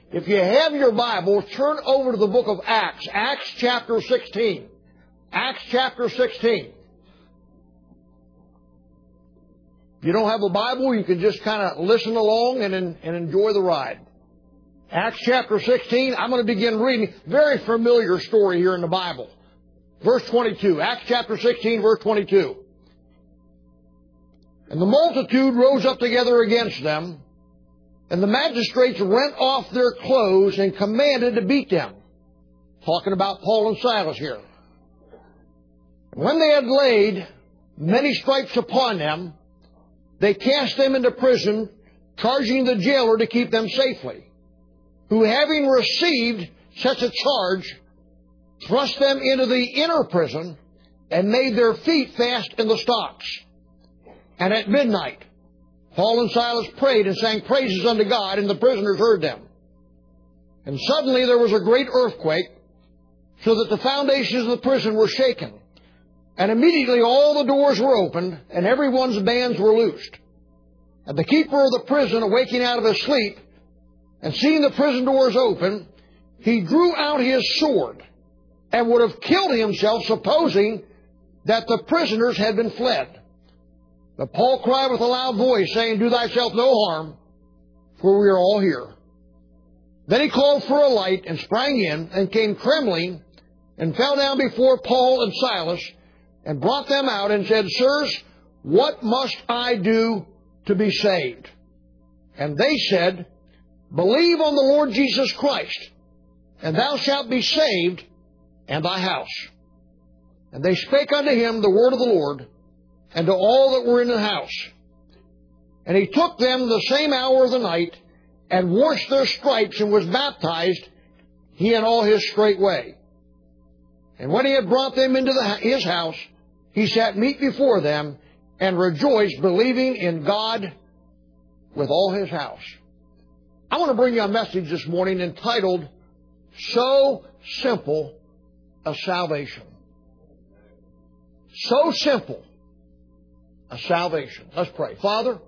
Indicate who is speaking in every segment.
Speaker 1: If you have your Bible, turn over to the book of Acts. Acts chapter 16. Acts chapter 16. If you don't have a Bible, you can just kind of listen along and enjoy the ride. Acts chapter 16, I'm going to begin reading. Very familiar story here in the Bible. Verse 22. Acts chapter 16, verse 22. And the multitude rose up together against them, and the magistrates rent off their clothes and commanded to beat them. Talking about Paul and Silas here. When they had laid many stripes upon them, they cast them into prison, charging the jailer to keep them safely, who, having received such a charge, thrust them into the inner prison and made their feet fast in the stocks. And at midnight, Paul and Silas prayed and sang praises unto God, and the prisoners heard them. And suddenly there was a great earthquake, so that the foundations of the prison were shaken. And immediately all the doors were opened, and everyone's bands were loosed. And the keeper of the prison, awaking out of his sleep, and seeing the prison doors open, he drew out his sword, and would have killed himself, supposing that the prisoners had been fled. But Paul cried with a loud voice, saying, Do thyself no harm, for we are all here. Then he called for a light, and sprang in, and came trembling, and fell down before Paul and Silas, and brought them out, and said, Sirs, what must I do to be saved? And they said, Believe on the Lord Jesus Christ, and thou shalt be saved, and thy house. And they spake unto him the word of the Lord, and to all that were in the house. And he took them the same hour of the night, and washed their stripes, and was baptized, he and all his straightway. And when he had brought them into his house, he sat meat before them, and rejoiced, believing in God with all his house. I want to bring you a message this morning entitled, So Simple a Salvation. So simple a salvation. Let's pray. Father,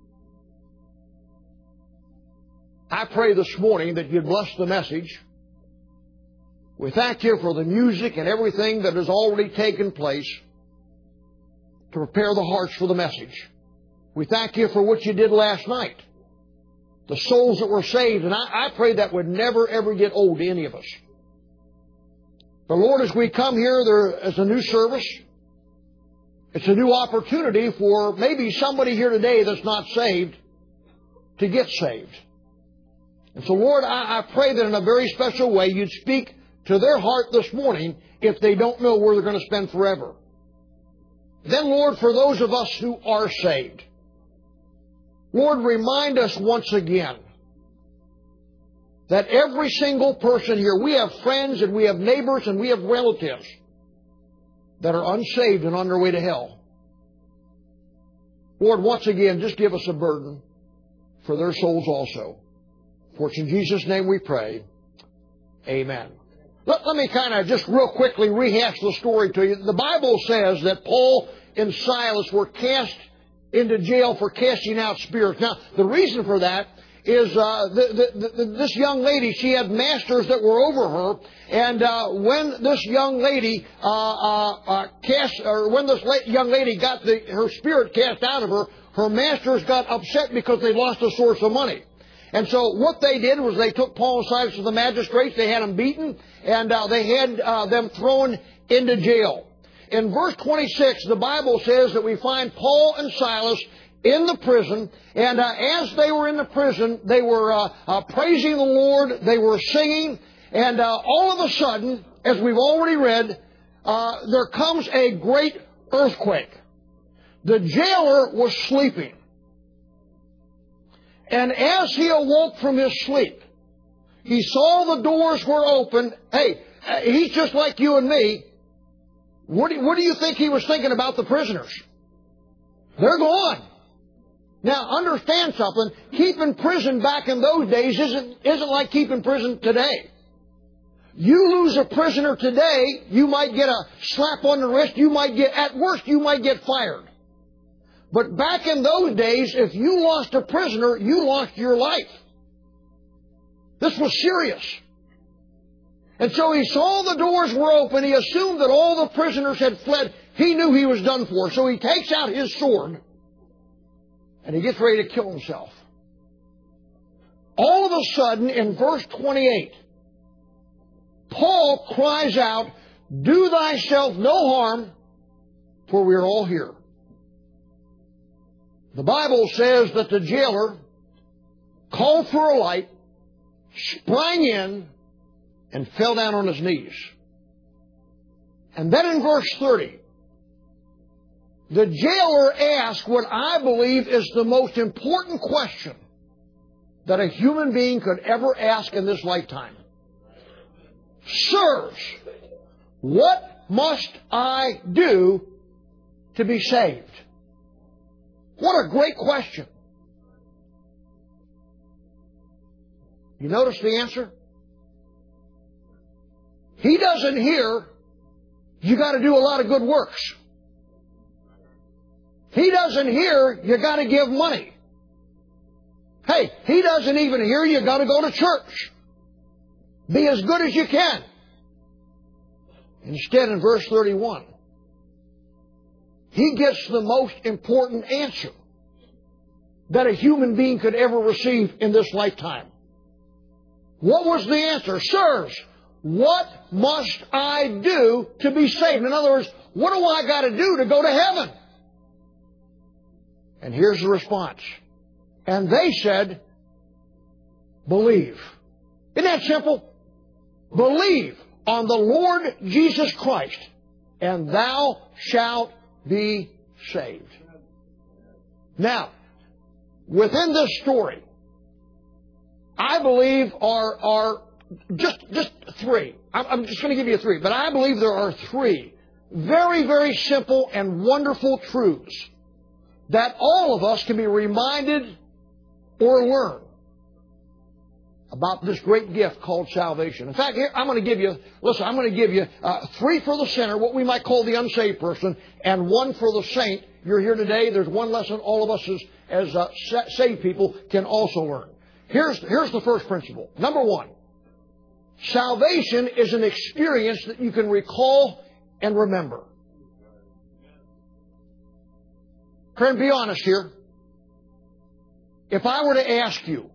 Speaker 1: I pray this morning that you'd bless the message. We thank you for the music and everything that has already taken place to prepare the hearts for the message. We thank you for what you did last night. The souls that were saved. And I pray that would never, ever get old to any of us. But Lord, as we come here, there is a new service. It's a new opportunity for maybe somebody here today that's not saved to get saved. And so, Lord, I pray that in a very special way you'd speak to their heart this morning if they don't know where they're going to spend forever. Then, Lord, for those of us who are saved, Lord, remind us once again that every single person here, we have friends and we have neighbors and we have relatives that are unsaved and on their way to hell. Lord, once again, just give us a burden for their souls also. For it's in Jesus' name we pray. Amen. Let me kind of just real quickly rehash the story to you. The Bible says that Paul and Silas were cast into jail for casting out spirits. Now, the reason for that is this young lady, she had masters that were over her, and when this young lady young lady got her spirit cast out of her, her masters got upset because they lost a source of money. And so what they did was they took Paul and Silas to the magistrates, they had them beaten, and they had them thrown into jail. In verse 26, the Bible says that we find Paul and Silas in the prison, and as they were in the prison, they were praising the Lord, they were singing, and all of a sudden, as we've already read, there comes a great earthquake. The jailer was sleeping. And as he awoke from his sleep, he saw the doors were open. Hey, he's just like you and me. What do you think he was thinking about the prisoners? They're gone. Now, understand something. Keeping prison back in those days isn't like keeping prison today. You lose a prisoner today, you might get a slap on the wrist. At worst, you might get fired. But back in those days, if you lost a prisoner, you lost your life. This was serious. And so he saw the doors were open. He assumed that all the prisoners had fled. He knew he was done for. So he takes out his sword and he gets ready to kill himself. All of a sudden, in verse 28, Paul cries out, "Do thyself no harm, for we are all here." The Bible says that the jailer called for a light, sprang in, and fell down on his knees. And then in verse 30, the jailer asked what I believe is the most important question that a human being could ever ask in this lifetime. "Sirs, what must I do to be saved?" What a great question. You notice the answer? He doesn't hear, "You got to do a lot of good works." He doesn't hear, "You got to give money." Hey, he doesn't even hear, "You got to go to church. Be as good as you can." Instead, in verse 31, he gets the most important answer that a human being could ever receive in this lifetime. What was the answer? "Sirs, what must I do to be saved?" In other words, what do I got to do to go to heaven? And here's the response. And they said, "Believe." Isn't that simple? Believe on the Lord Jesus Christ, and thou shalt be saved. Now, within this story, I believe are just three. I'm just going to give you three, but I believe there are three very, very simple and wonderful truths that all of us can be reminded or learn about this great gift called salvation. In fact, here, I'm going to give you three for the sinner, what we might call the unsaved person, and one for the saint. You're here today. There's one lesson all of us as saved people can also learn. Here's the first principle. Number one, salvation is an experience that you can recall and remember. Friend, be honest here. If I were to ask you,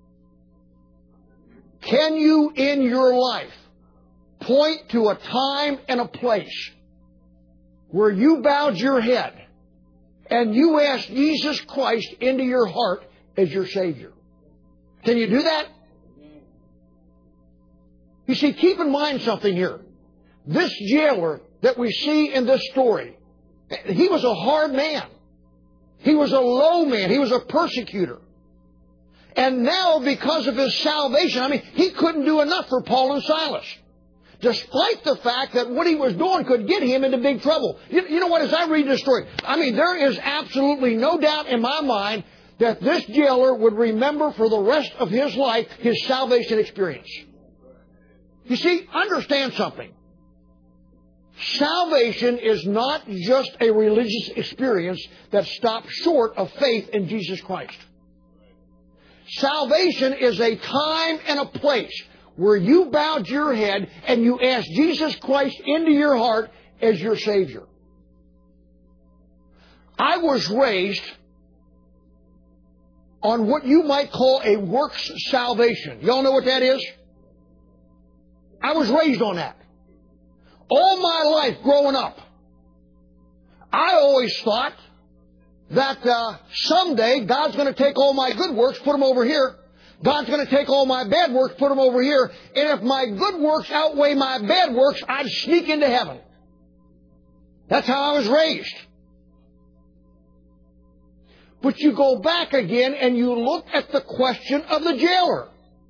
Speaker 1: can you in your life point to a time and a place where you bowed your head and you asked Jesus Christ into your heart as your Savior? Can you do that? You see, keep in mind something here. This jailer that we see in this story, he was a hard man. He was a low man. He was a persecutor. And now, because of his salvation, he couldn't do enough for Paul and Silas. Despite the fact that what he was doing could get him into big trouble. You know what, as I read this story, there is absolutely no doubt in my mind that this jailer would remember for the rest of his life his salvation experience. You see, understand something. Salvation is not just a religious experience that stops short of faith in Jesus Christ. Salvation is a time and a place where you bowed your head and you asked Jesus Christ into your heart as your Savior. I was raised on what you might call a works salvation. Y'all know what that is? I was raised on that. All my life growing up, I always thought that someday God's going to take all my good works, put them over here. God's going to take all my bad works, put them over here. And if my good works outweigh my bad works, I'd sneak into heaven. That's how I was raised. But you go back again and you look at the question of the jailer.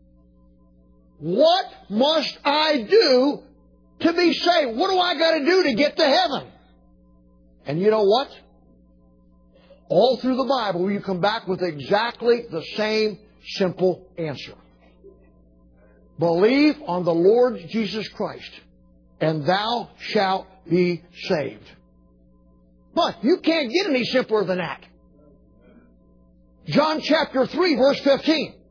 Speaker 1: What must I do to be saved? What do I got to do to get to heaven? And you know what? All through the Bible, you come back with exactly the same simple answer. Believe on the Lord Jesus Christ, and thou shalt be saved. But you can't get any simpler than that. John chapter 3, verse 15.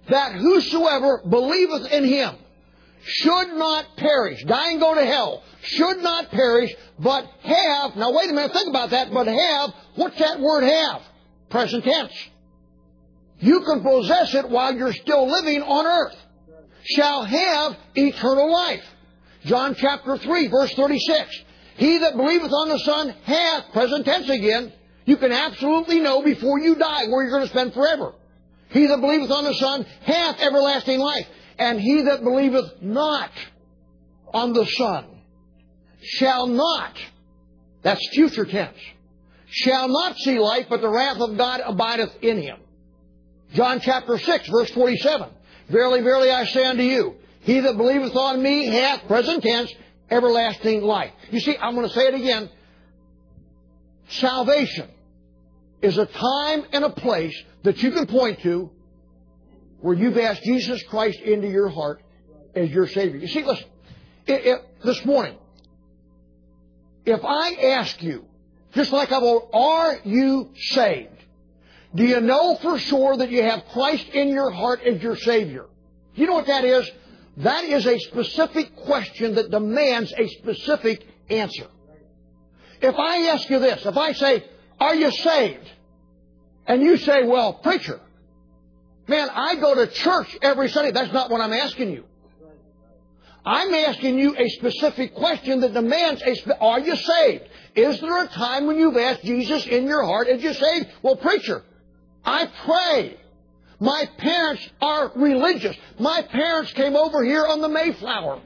Speaker 1: that whosoever believeth in Him should not perish, die and go to hell, should not perish, but have, now wait a minute, think about that, but have, what's that word have? Present tense. You can possess it while you're still living on earth. Shall have eternal life. John chapter 3, verse 36. He that believeth on the Son hath, present tense again, you can absolutely know before you die where you're going to spend forever. He that believeth on the Son hath everlasting life. And he that believeth not on the Son shall not, that's future tense, shall not see life, but the wrath of God abideth in him. John chapter 6, verse 47. Verily, verily, I say unto you, he that believeth on me hath, present tense, everlasting life. You see, I'm going to say it again. Salvation is a time and a place that you can point to where you've asked Jesus Christ into your heart as your Savior. You see, listen, this morning, if I ask you, just like I will, are you saved? Do you know for sure that you have Christ in your heart as your Savior? You know what that is? That is a specific question that demands a specific answer. If I ask you this, if I say, are you saved? And you say, well, preacher, man, I go to church every Sunday. That's not what I'm asking you. I'm asking you a specific question that demands are you saved? Is there a time when you've asked Jesus in your heart as you're saved? Well, preacher, I pray. My parents are religious. My parents came over here on the Mayflower.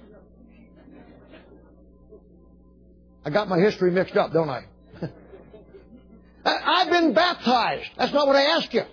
Speaker 1: I got my history mixed up, don't I? I've been baptized. That's not what I asked you.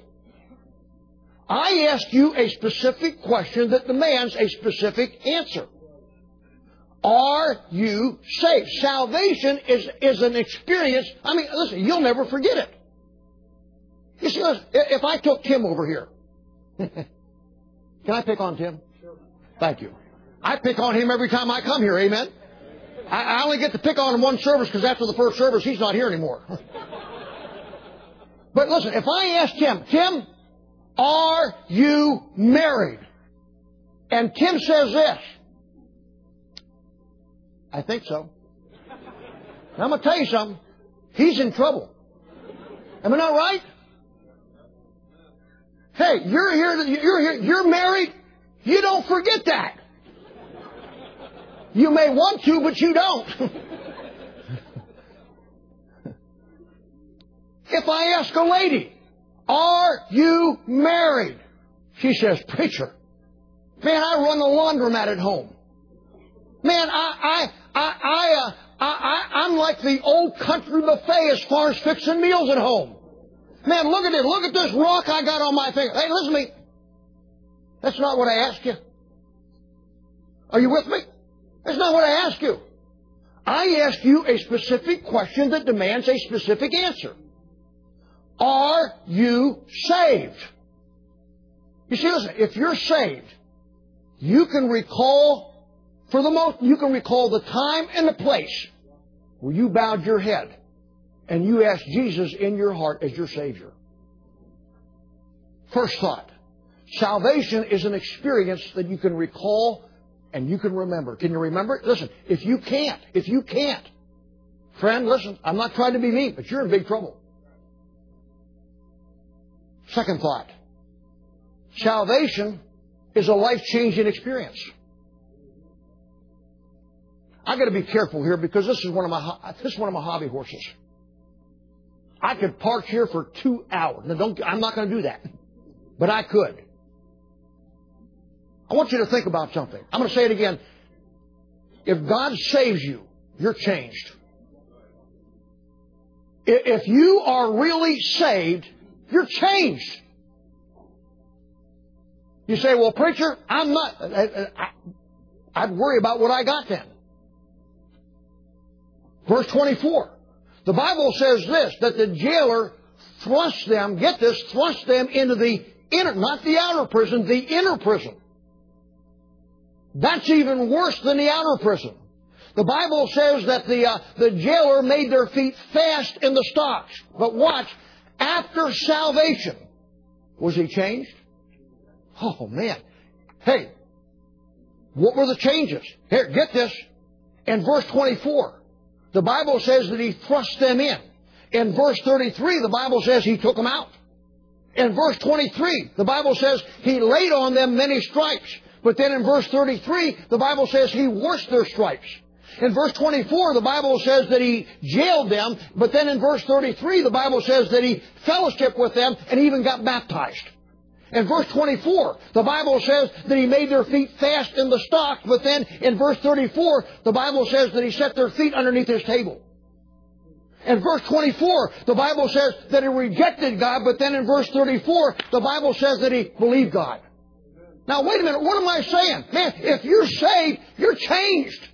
Speaker 1: I ask you a specific question that demands a specific answer. Are you saved? Salvation is an experience. I mean, listen, you'll never forget it. You see, listen, if I took Tim over here, can I pick on Tim? Thank you. I pick on him every time I come here, amen? I only get to pick on him one service because after the first service, he's not here anymore. But listen, if I ask Tim, Tim, are you married? And Tim says this, I think so. Now, I'm going to tell you something. He's in trouble. Am I not right? Hey, you're here, you're married. You don't forget that. You may want to, but you don't. If I ask a lady, are you married? She says, preacher, man, I run the laundromat at home. Man, I'm like the old country buffet as far as fixing meals at home. Man, look at it. Look at this rock I got on my finger. Hey, listen to me. That's not what I asked you. Are you with me? That's not what I asked you. I asked you a specific question that demands a specific answer. Are you saved? You see, listen, if you're saved, you can recall the time and the place where you bowed your head and you asked Jesus in your heart as your Savior. First thought, salvation is an experience that you can recall and you can remember. Can you remember it? Listen, if you can't, friend, listen, I'm not trying to be mean, but you're in big trouble. Second thought, salvation is a life-changing experience. I've got to be careful here because this is one of my hobby horses. I could park here for 2 hours. Now, I'm not going to do that, but I could. I want you to think about something. I'm going to say it again. If God saves you, you're changed. If you are really saved, you're changed. You say, well, preacher, I'm not. I'd worry about what I got then. Verse 24. The Bible says this, that the jailer thrust them into the inner, not the outer prison, the inner prison. That's even worse than the outer prison. The Bible says that the jailer made their feet fast in the stocks. But watch, after salvation, was he changed? Oh, man. Hey, what were the changes? Here, get this. In verse 24, the Bible says that He thrust them in. In verse 33, the Bible says He took them out. In verse 23, the Bible says He laid on them many stripes. But then in verse 33, the Bible says He washed their stripes. In verse 24, the Bible says that He jailed them. But then in verse 33, the Bible says that He fellowshiped with them and even got baptized. In verse 24, the Bible says that He made their feet fast in the stocks. But then in verse 34, the Bible says that He set their feet underneath His table. In verse 24, the Bible says that He rejected God. But then in verse 34, the Bible says that He believed God. Now, wait a minute. What am I saying? Man, if you're saved, you're changed.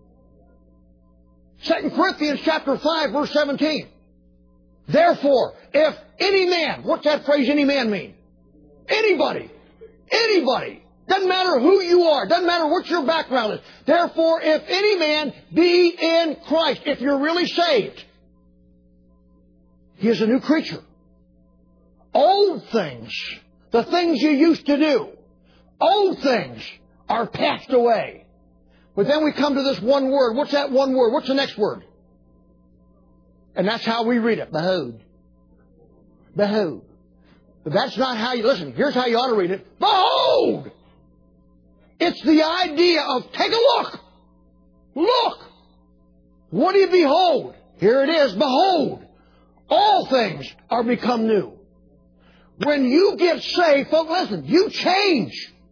Speaker 1: 2 Corinthians chapter 5, verse 17. Therefore, if any man, what's that phrase, any man mean? Anybody. Anybody. Doesn't matter who you are. Doesn't matter what your background is. Therefore, if any man be in Christ, if you're really saved, he is a new creature. Old things, the things you used to do, old things are passed away. But then we come to this one word. What's that one word? What's the next word? And that's how we read it. Behold. Behold. But that's not how you, listen, here's how you ought to read it. Behold! It's the idea of take a look. Look! What do you behold? Here it is. Behold! All things are become new. When you get saved, folks, listen, you change.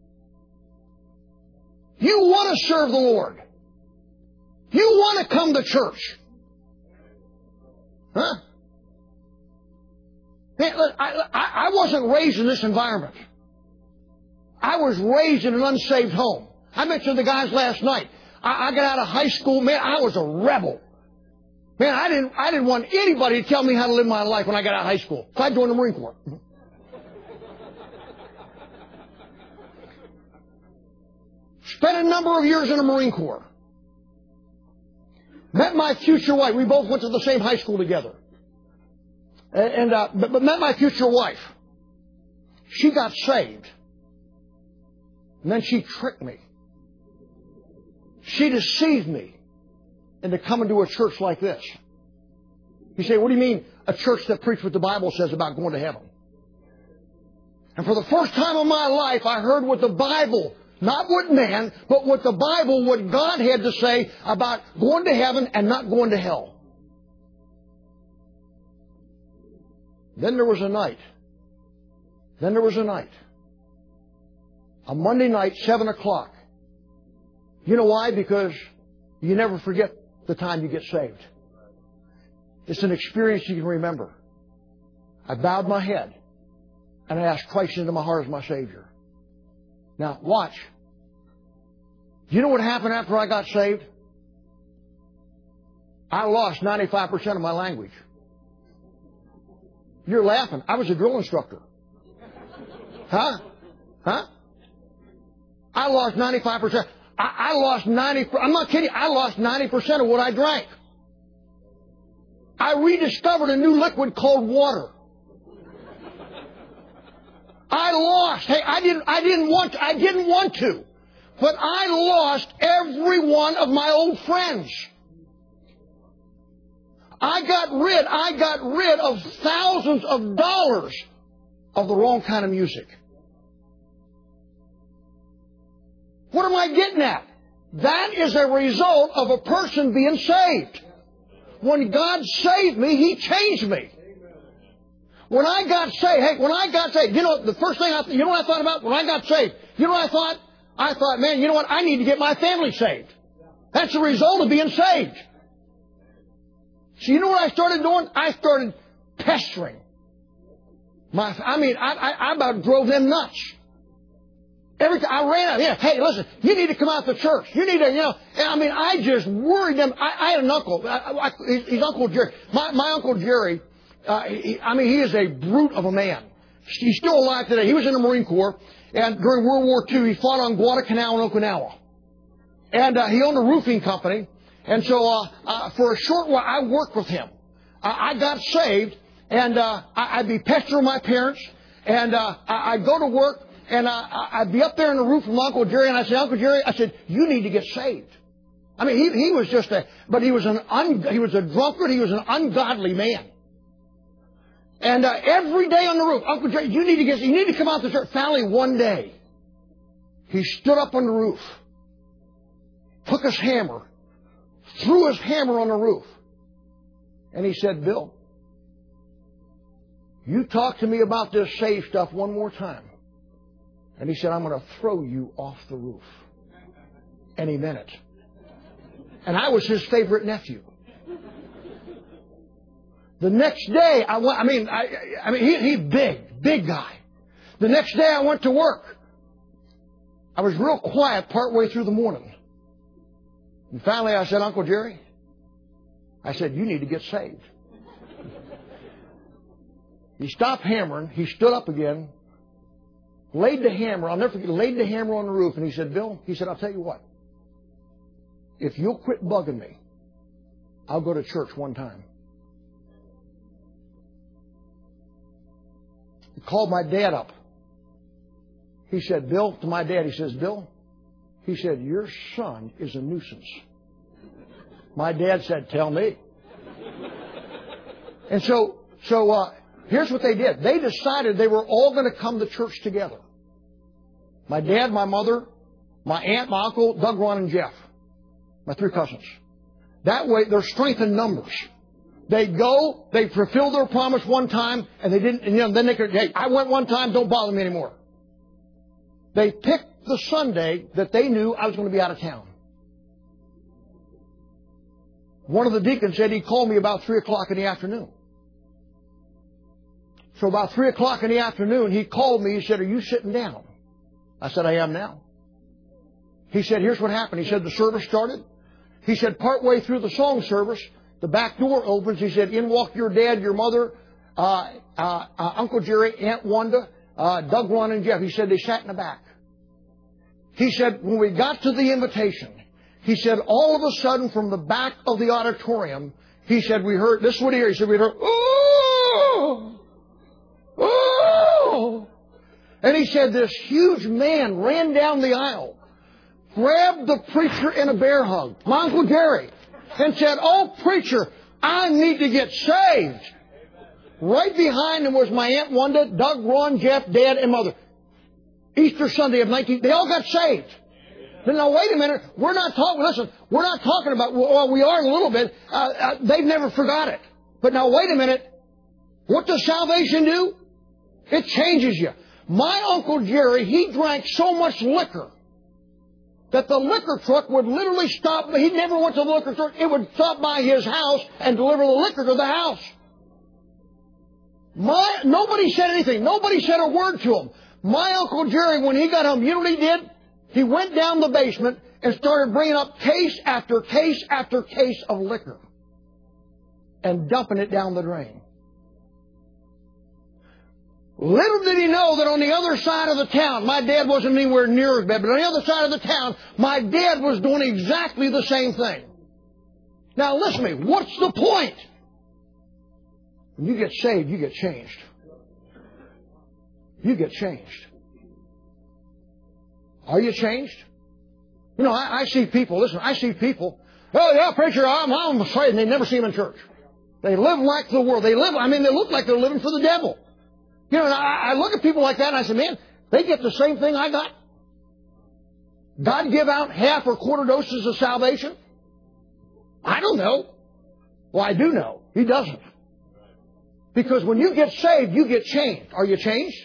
Speaker 1: You want to serve the Lord. You want to come to church. Huh? Man, look, I wasn't raised in this environment. I was raised in an unsaved home. I mentioned the guys last night. I got out of high school, man, I was a rebel. Man, I didn't want anybody to tell me how to live my life when I got out of high school. So I joined the Marine Corps. Spent a number of years in the Marine Corps. Met my future wife. We both went to the same high school together. But met my future wife. She got saved. And then she tricked me. She deceived me into coming to a church like this. You say, what do you mean a church that preaches what the Bible says about going to heaven? And for the first time in my life, I heard what the Bible, not what man, but what the Bible, what God had to say about going to heaven and not going to hell. Then there was a night. A Monday night, 7 o'clock. You know why? Because you never forget the time you get saved. It's an experience you can remember. I bowed my head and I asked Christ into my heart as my Savior. Now, watch. Do you know what happened after I got saved? I lost 95% of my language. You're laughing. I was a drill instructor. Huh? I lost 95%. I lost 90%. I'm not kidding. I lost 90% of what I drank. I rediscovered a new liquid called water. I lost. Hey, I didn't want to. But I lost every one of my old friends. I got rid of thousands of dollars of the wrong kind of music. What am I getting at? That is a result of a person being saved. When God saved me, He changed me. When I got saved, you know, the first thing you know what I thought about when I got saved? You know what I thought? I thought, man, you know what? I need to get my family saved. That's the result of being saved. So you know what I started doing? I started pestering. I about drove them nuts. Every time I ran out here, hey, listen, you need to come out to church. You need to, I just worried them. I had an uncle. He's Uncle Jerry. My Uncle Jerry, he is a brute of a man. He's still alive today. He was in the Marine Corps, and during World War II, he fought on Guadalcanal and Okinawa. And he owned a roofing company. And so for a short while, I worked with him. I got saved, and I'd be pestering my parents, and I'd go to work, And I'd be up there on the roof with Uncle Jerry, and I'd say, Uncle Jerry, I said, you need to get saved. I mean, he was just he was a drunkard, he was an ungodly man. And every day on the roof, Uncle Jerry, you need to come out to church. Finally, one day, he stood up on the roof, took his hammer, threw his hammer on the roof, and he said, Bill, you talk to me about this saved stuff one more time. And he said, I'm going to throw you off the roof. And he meant it. And I was his favorite nephew. The next day, he's big guy. The next day I went to work. I was real quiet partway through the morning. And finally I said, Uncle Jerry, I said, you need to get saved. He stopped hammering. He stood up again, laid the hammer, I'll never forget, laid the hammer on the roof, and he said, Bill, he said, I'll tell you what. If you'll quit bugging me, I'll go to church one time. He called my dad up. He said, Bill, to my dad, he says, Bill, he said, your son is a nuisance. My dad said, tell me. And so here's what they did. They decided they were all going to come to church together. My dad, my mother, my aunt, my uncle, Doug, Ron, and Jeff. My 3 cousins. That way, they're strength in numbers. They go, they fulfill their promise one time, and they didn't, and then they could, hey, I went one time, don't bother me anymore. They picked the Sunday that they knew I was going to be out of town. One of the deacons said he called me about 3 o'clock in the afternoon. So about 3 o'clock in the afternoon, he called me. He said, are you sitting down? I said, I am now. He said, here's what happened. He said, the service started. He said, partway through the song service, the back door opens. He said, in walk your dad, your mother, Uncle Jerry, Aunt Wanda, Doug, Ron, and Jeff. He said, they sat in the back. He said, when we got to the invitation, he said, all of a sudden from the back of the auditorium, he said, we heard, this is what he heard. He said, we heard, oh, oh. And he said, this huge man ran down the aisle, grabbed the preacher in a bear hug, my Uncle Jerry, and said, oh, preacher, I need to get saved. Right behind him was my Aunt Wanda, Doug, Ron, Jeff, Dad, and Mother. Easter Sunday of 19... They all got saved. But now, wait a minute. We're not talking about... Well, we are a little bit. They've never forgot it. But now, wait a minute. What does salvation do? It changes you. My Uncle Jerry, he drank so much liquor that the liquor truck would literally stop. He never went to the liquor truck. It would stop by his house and deliver the liquor to the house. Nobody said anything. Nobody said a word to him. My Uncle Jerry, when he got home, you know what he did? He went down the basement and started bringing up case after case after case of liquor and dumping it down the drain. Little did he know that on the other side of the town, my dad wasn't anywhere near his bed, but on the other side of the town, my dad was doing exactly the same thing. Now listen to me, what's the point? When you get saved, you get changed. You get changed. Are you changed? You know, I see people, listen, I see people, oh yeah, preacher, I'm afraid, and they never see him in church. They live like the world. They look like they're living for the devil. You know, and I look at people like that and I say, man, they get the same thing I got. God give out half or quarter doses of salvation? I don't know. Well, I do know. He doesn't. Because when you get saved, you get changed. Are you changed?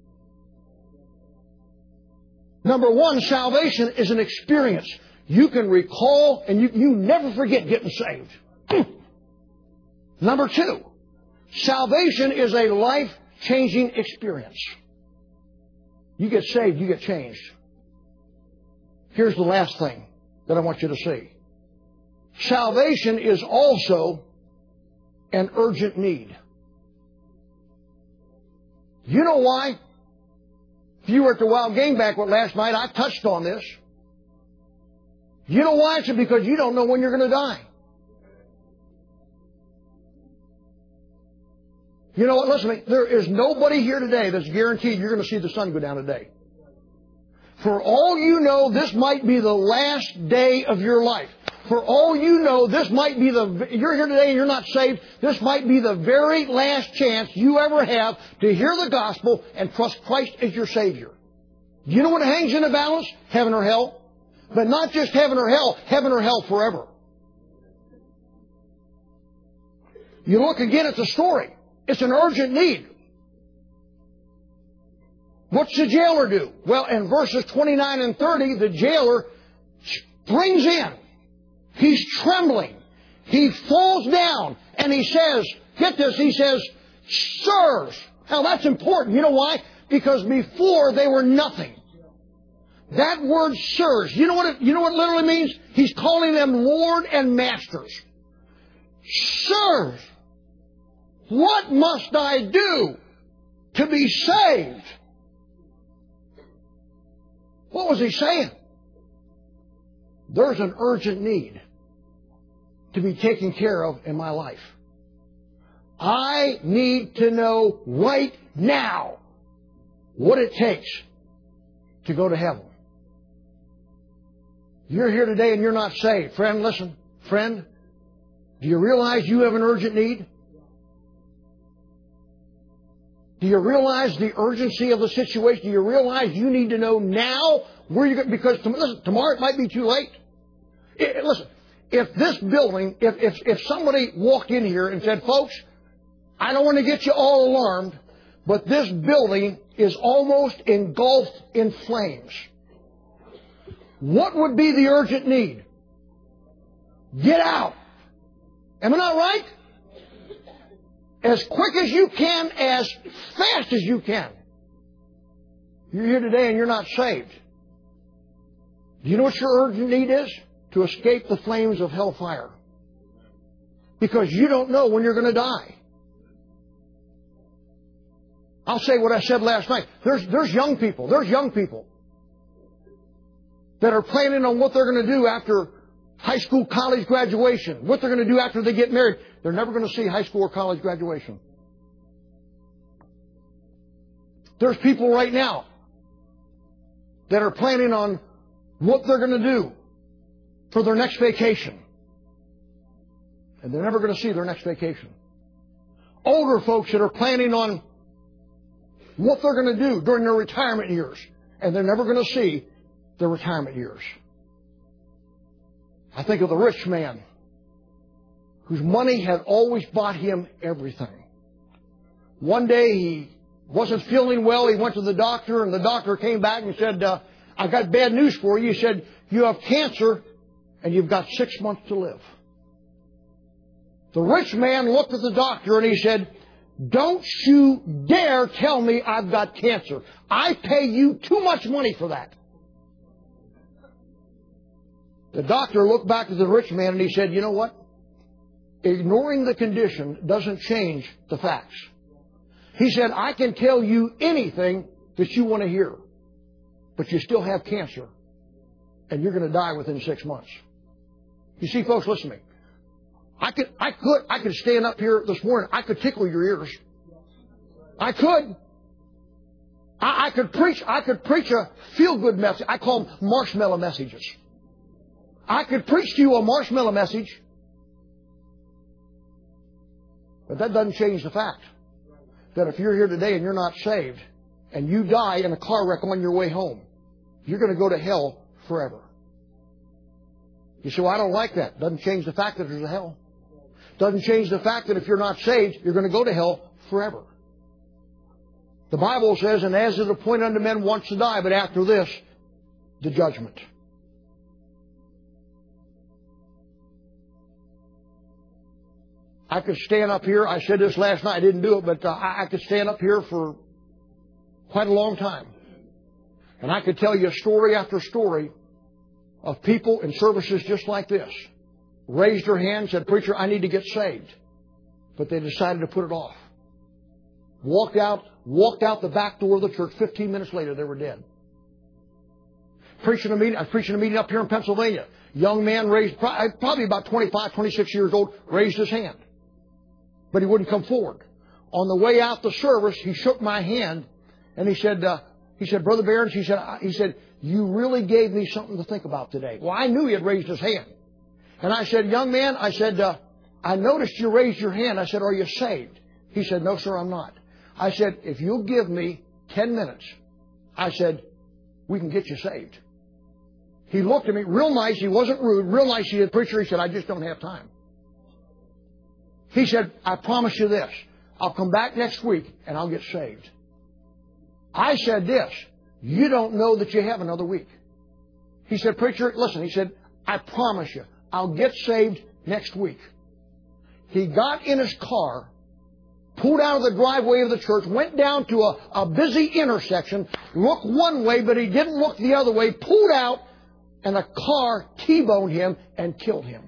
Speaker 1: Number one, salvation is an experience. You can recall and you never forget getting saved. Number two, salvation is a life-changing experience. You get saved, you get changed. Here's the last thing that I want you to see. Salvation is also an urgent need. You know why? If you were at the Wild Game Banquet last night, I touched on this. You know why? It's because you don't know when you're going to die. You know what? Listen to me. There is nobody here today that's guaranteed you're going to see the sun go down today. For all you know, this might be the last day of your life. For all you know, this might be you're here today and you're not saved. This might be the very last chance you ever have to hear the gospel and trust Christ as your Savior. Do you know what hangs in the balance? Heaven or hell? But not just heaven or hell forever. You look again at the story. It's an urgent need. What's the jailer do? Well, in verses 29 and 30, the jailer springs in. He's trembling. He falls down and he says, get this, he says, sirs. Now that's important. You know why? Because before they were nothing. That word sirs, you know what it literally means? He's calling them Lord and masters. Sirs, what must I do to be saved? What was he saying? There's an urgent need to be taken care of in my life. I need to know right now what it takes to go to heaven. You're here today and you're not saved. Friend, listen. Friend, do you realize you have an urgent need? Do you realize the urgency of the situation? Do you realize you need to know now where you're going? Because tomorrow it might be too late. Listen, if this building, if somebody walked in here and said, folks, I don't want to get you all alarmed, but this building is almost engulfed in flames. What would be the urgent need? Get out. Am I not right? As quick as you can, as fast as you can. You're here today and you're not saved. Do you know what your urgent need is? To escape the flames of hellfire. Because you don't know when you're going to die. I'll say what I said last night. There's young people that are planning on what they're going to do after high school, college graduation, what they're going to do after they get married. They're never going to see high school or college graduation. There's people right now that are planning on what they're going to do for their next vacation. And they're never going to see their next vacation. Older folks that are planning on what they're going to do during their retirement years. And they're never going to see their retirement years. I think of the rich man whose money had always bought him everything. One day he wasn't feeling well. He went to the doctor, and the doctor came back and said, I've got bad news for you. He said, you have cancer, and you've got 6 months to live. The rich man looked at the doctor, and he said, don't you dare tell me I've got cancer. I pay you too much money for that. The doctor looked back at the rich man and he said, you know what? Ignoring the condition doesn't change the facts. He said, I can tell you anything that you want to hear, but you still have cancer and you're going to die within 6 months. You see, folks, listen to me. I could stand up here this morning. I could tickle your ears. I could. I could preach a feel-good message. I call them marshmallow messages. I could preach to you a marshmallow message, but that doesn't change the fact that if you're here today and you're not saved and you die in a car wreck on your way home, you're going to go to hell forever. You say, well, I don't like that. Doesn't change the fact that there's a hell. Doesn't change the fact that if you're not saved, you're going to go to hell forever. The Bible says, and as is appointed unto men once to die, but after this, the judgment. I could stand up here. I said this last night. I didn't do it, but I could stand up here for quite a long time. And I could tell you story after story of people in services just like this. Raised their hand, said, preacher, I need to get saved. But they decided to put it off. Walked out the back door of the church. 15 minutes later, they were dead. I was preaching a meeting up here in Pennsylvania. Young man raised, probably about 25, 26 years old, raised his hand. But he wouldn't come forward. On the way out the service, he shook my hand and he said, Brother Behrens, he said, you really gave me something to think about today. Well, I knew he had raised his hand. And I said, young man, I said, I noticed you raised your hand. I said, are you saved? He said, no, sir, I'm not. I said, if you'll give me 10 minutes, I said, we can get you saved. He looked at me real nice. He wasn't rude. Real nice. He said, preacher, he said, I just don't have time. He said, I promise you this. I'll come back next week and I'll get saved. I said this. You don't know that you have another week. He said, preacher, listen, he said, I promise you, I'll get saved next week. He got in his car, pulled out of the driveway of the church, went down to a busy intersection, looked one way, but he didn't look the other way, pulled out, and a car T-boned him and killed him.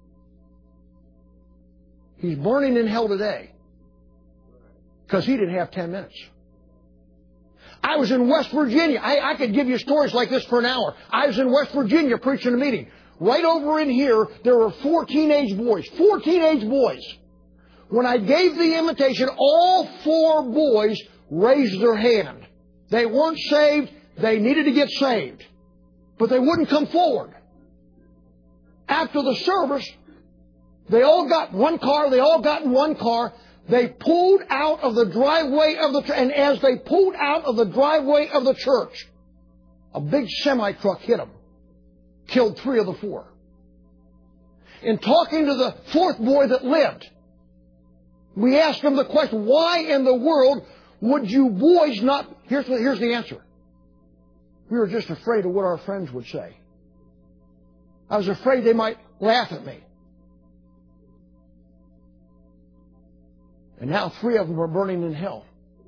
Speaker 1: He's burning in hell today because he didn't have 10 minutes. I was in West Virginia. I could give you stories like this for an hour. I was in West Virginia preaching a meeting. Right over in here, there were 4 teenage boys. 4 teenage boys. When I gave the invitation, all 4 boys raised their hand. They weren't saved. They needed to get saved. But they wouldn't come forward. After the service, they all got one car. They all got in one car. They pulled out of the driveway of the church. And as they pulled out of the driveway of the church, a big semi-truck hit them. Killed 3 of the 4. In talking to the 4th boy that lived, we asked him the question, why in the world would you boys not... Here's the answer. We were just afraid of what our friends would say. I was afraid they might laugh at me. And now 3 of them are burning in hell.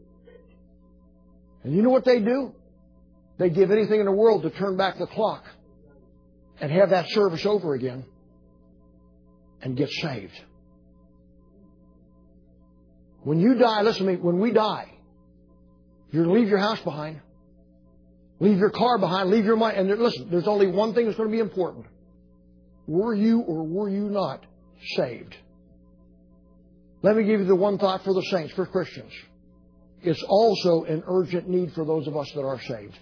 Speaker 1: And you know what they do? They give anything in the world to turn back the clock and have that service over again and get saved. When you die, listen to me, when we die, you're going to leave your house behind, leave your car behind, leave your money. And listen, there's only one thing that's going to be important. Were you or were you not saved? Let me give you the one thought for the saints, for Christians. It's also an urgent need for those of us that are saved.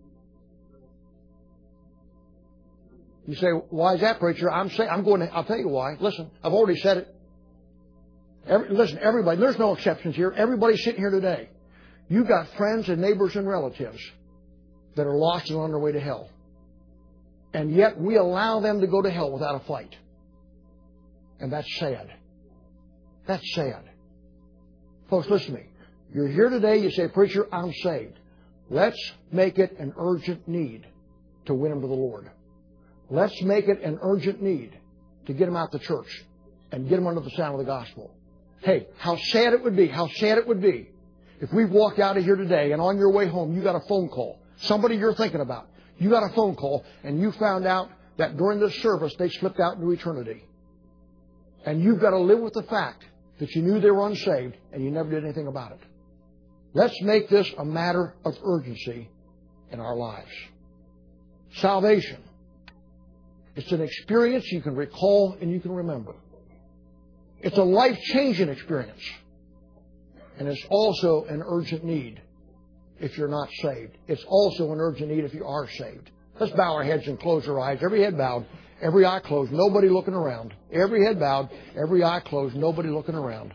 Speaker 1: You say, why is that, preacher? I'll tell you why. Listen, I've already said it. Listen, everybody, there's no exceptions here. Everybody sitting here today. You've got friends and neighbors and relatives that are lost and on their way to hell. And yet we allow them to go to hell without a fight. And that's sad. That's sad. Folks, listen to me. You're here today, you say, preacher, I'm saved. Let's make it an urgent need to win them to the Lord. Let's make it an urgent need to get them out to church and get them under the sound of the gospel. Hey, how sad it would be if we walked out of here today and on your way home you got a phone call. Somebody you're thinking about. You got a phone call and you found out that during this service they slipped out into eternity. And you've got to live with the fact that you knew they were unsaved and you never did anything about it. Let's make this a matter of urgency in our lives. Salvation. It's an experience you can recall and you can remember. It's a life-changing experience. And it's also an urgent need if you're not saved. It's also an urgent need if you are saved. Let's bow our heads and close our eyes. Every head bowed, every eye closed, nobody looking around. Every head bowed, every eye closed, nobody looking around.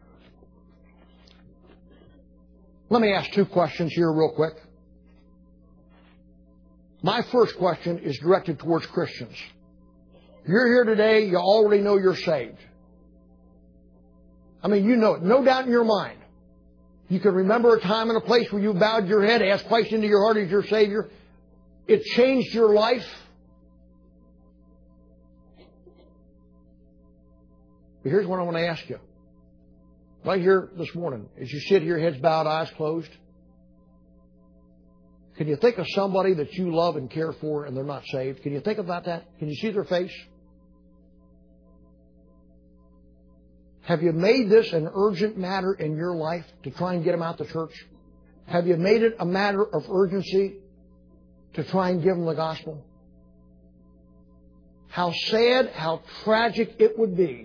Speaker 1: Let me ask 2 questions here real quick. My first question is directed towards Christians. You're here today, you already know you're saved. I mean, you know it. No doubt in your mind. You can remember a time and a place where you bowed your head, asked Christ into your heart as your Savior. It changed your life. But here's what I want to ask you. Right here this morning, as you sit here, heads bowed, eyes closed. Can you think of somebody that you love and care for and they're not saved? Can you think about that? Can you see their face? Have you made this an urgent matter in your life to try and get them out to church? Have you made it a matter of urgency to try and give them the gospel? How sad, how tragic it would be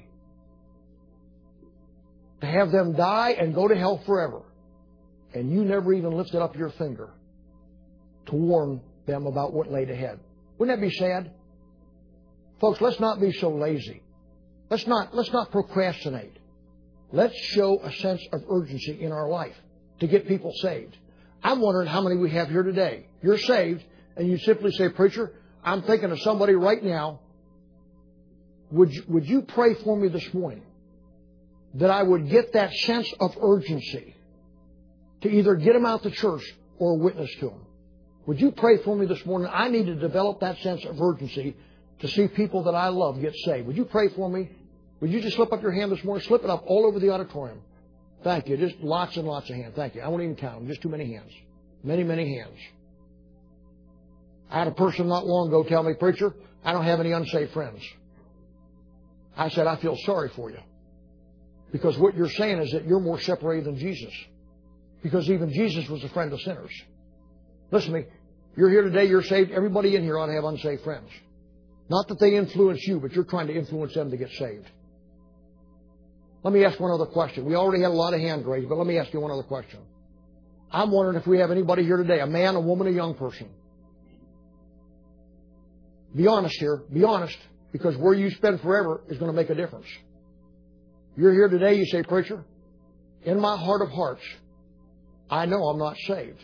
Speaker 1: to have them die and go to hell forever, and you never even lifted up your finger to warn them about what laid ahead. Wouldn't that be sad? Folks, let's not be so lazy. Let's not procrastinate. Let's show a sense of urgency in our life to get people saved. I'm wondering how many we have here today. You're saved, and you simply say, "Preacher, I'm thinking of somebody right now. Would you pray for me this morning that I would get that sense of urgency to either get them out to church or witness to them? Would you pray for me this morning? I need to develop that sense of urgency to see people that I love get saved. Would you pray for me? Would you just slip up your hand this morning? Slip it up all over the auditorium. Thank you. Just lots and lots of hands. Thank you. I won't even count them. Just too many hands. Many, many hands. I had a person not long ago tell me, "Preacher, I don't have any unsaved friends." I said, "I feel sorry for you. Because what you're saying is that you're more separated than Jesus. Because even Jesus was a friend of sinners." Listen to me. You're here today, you're saved. Everybody in here ought to have unsaved friends. Not that they influence you, but you're trying to influence them to get saved. Let me ask one other question. We already had a lot of hands raised, but let me ask you one other question. I'm wondering if we have anybody here today, a man, a woman, a young person. Be honest here. Be honest. Because where you spend forever is going to make a difference. You're here today, you say, "Preacher, in my heart of hearts, I know I'm not saved.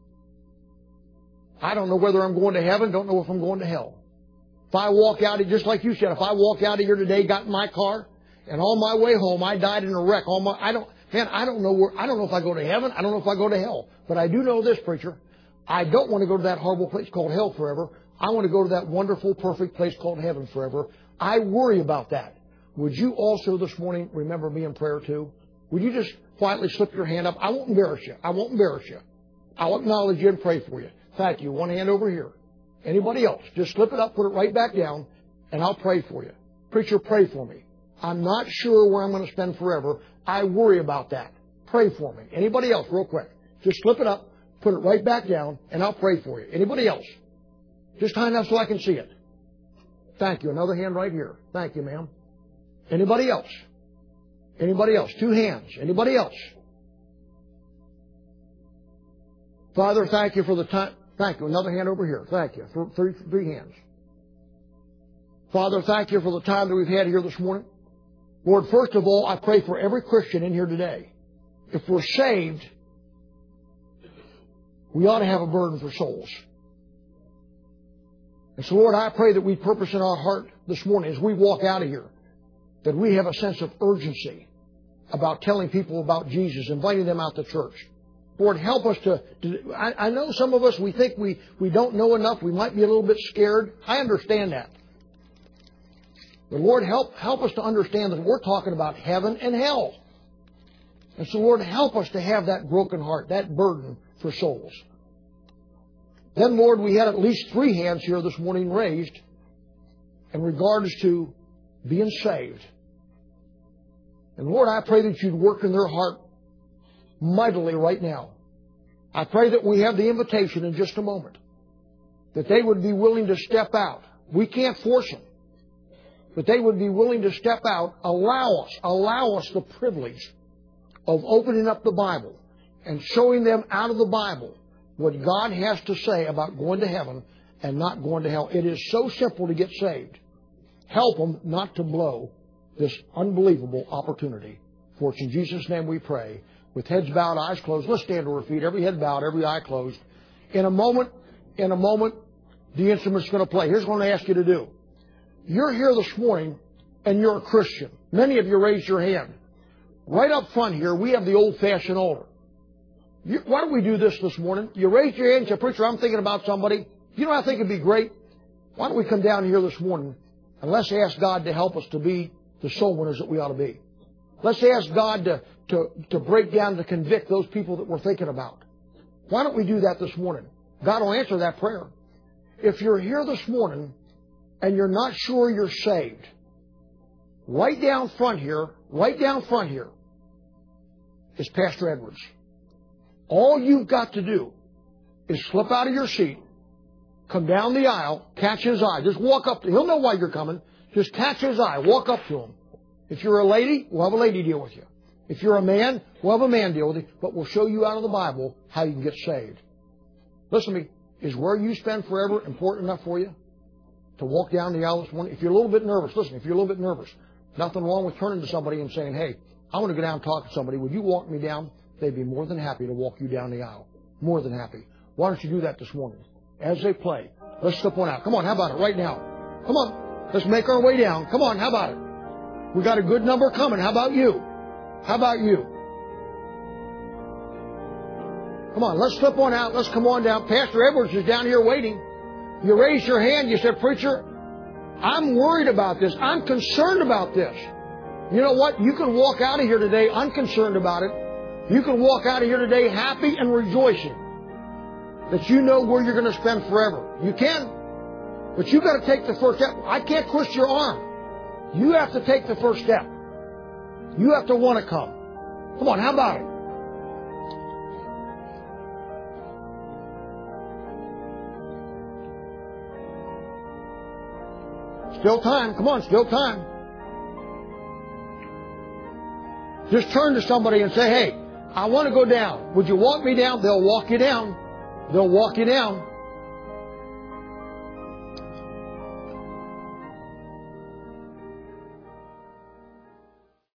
Speaker 1: I don't know whether I'm going to heaven, don't know if I'm going to hell. If I walk out, just like you said, if I walk out of here today, got in my car, and on my way home, I died in a wreck. I don't know if I go to heaven. I don't know if I go to hell. But I do know this, preacher. I don't want to go to that horrible place called hell forever. I want to go to that wonderful, perfect place called heaven forever. I worry about that. Would you also this morning remember me in prayer too? Would you just quietly slip your hand up? I won't embarrass you. I won't embarrass you. I'll acknowledge you and pray for you. Thank you. One hand over here. Anybody else? Just slip it up, put it right back down, and I'll pray for you. Preacher, pray for me. I'm not sure where I'm going to spend forever. I worry about that. Pray for me. Anybody else, real quick? Just slip it up, put it right back down, and I'll pray for you. Anybody else? Just high enough so I can see it. Thank you. Another hand right here. Thank you, ma'am. Anybody else? Anybody else? 2 hands. Anybody else? Father, thank you for the time. Thank you. Another hand over here. Thank you. 3 hands. Father, thank you for the time that we've had here this morning. Lord, first of all, I pray for every Christian in here today. If we're saved, we ought to have a burden for souls. And so, Lord, I pray that we purpose in our heart this morning as we walk out of here, that we have a sense of urgency about telling people about Jesus, inviting them out to church. Lord, help us to I know some of us, we think we don't know enough. We might be a little bit scared. I understand that. But Lord, help us to understand that we're talking about heaven and hell. And so, Lord, help us to have that broken heart, that burden for souls. Then, Lord, we had at least 3 hands here this morning raised in regards to being saved. And Lord, I pray that you'd work in their heart mightily right now. I pray that we have the invitation in just a moment, that they would be willing to step out. We can't force them, but they would be willing to step out. Allow us the privilege of opening up the Bible and showing them out of the Bible what God has to say about going to heaven and not going to hell. It is so simple to get saved. Help them not to blow this unbelievable opportunity. For it's in Jesus' name we pray. With heads bowed, eyes closed. Let's stand to our feet. Every head bowed, every eye closed. In a moment, the instrument's going to play. Here's what I'm going to ask you to do. You're here this morning, and you're a Christian. Many of you raised your hand. Right up front here, we have the old-fashioned altar. Why don't we do this morning? You raised your hand and said, "Preacher, I'm thinking about somebody." You know what I think would be great? Why don't we come down here this morning and let's ask God to help us to be the soul winners that we ought to be. Let's ask God to break down, to convict those people that we're thinking about. Why don't we do that this morning? God will answer that prayer. If you're here this morning and you're not sure you're saved, right down front here is Pastor Edwards. All you've got to do is slip out of your seat, come down the aisle, catch his eye. Just walk up to him. He'll know why you're coming. Just catch his eye. Walk up to him. If you're a lady, we'll have a lady deal with you. If you're a man, we'll have a man deal with you. But we'll show you out of the Bible how you can get saved. Listen to me. Is where you spend forever important enough for you to walk down the aisle this morning? If you're a little bit nervous, listen, if you're a little bit nervous, nothing wrong with turning to somebody and saying, hey, I want to go down and talk to somebody. Would you walk me down? They'd be more than happy to walk you down the aisle. More than happy. Why don't you do that this morning? As they play, let's slip one out. Come on, how about it right now? Come on, let's make our way down. Come on, how about it? We got a good number coming. How about you? How about you? Come on, let's slip one out. Let's come on down. Pastor Edwards is down here waiting. You raised your hand. You said, preacher, I'm worried about this. I'm concerned about this. You know what? You can walk out of here today unconcerned about it. You can walk out of here today happy and rejoicing that you know where you're going to spend forever. You can. But you've got to take the first step. I can't twist your arm. You have to take the first step. You have to want to come. Come on, how about it? Still time. Come on, still time. Just turn to somebody and say, hey, I want to go down. Would you walk me down? They'll walk you down. They'll walk you down.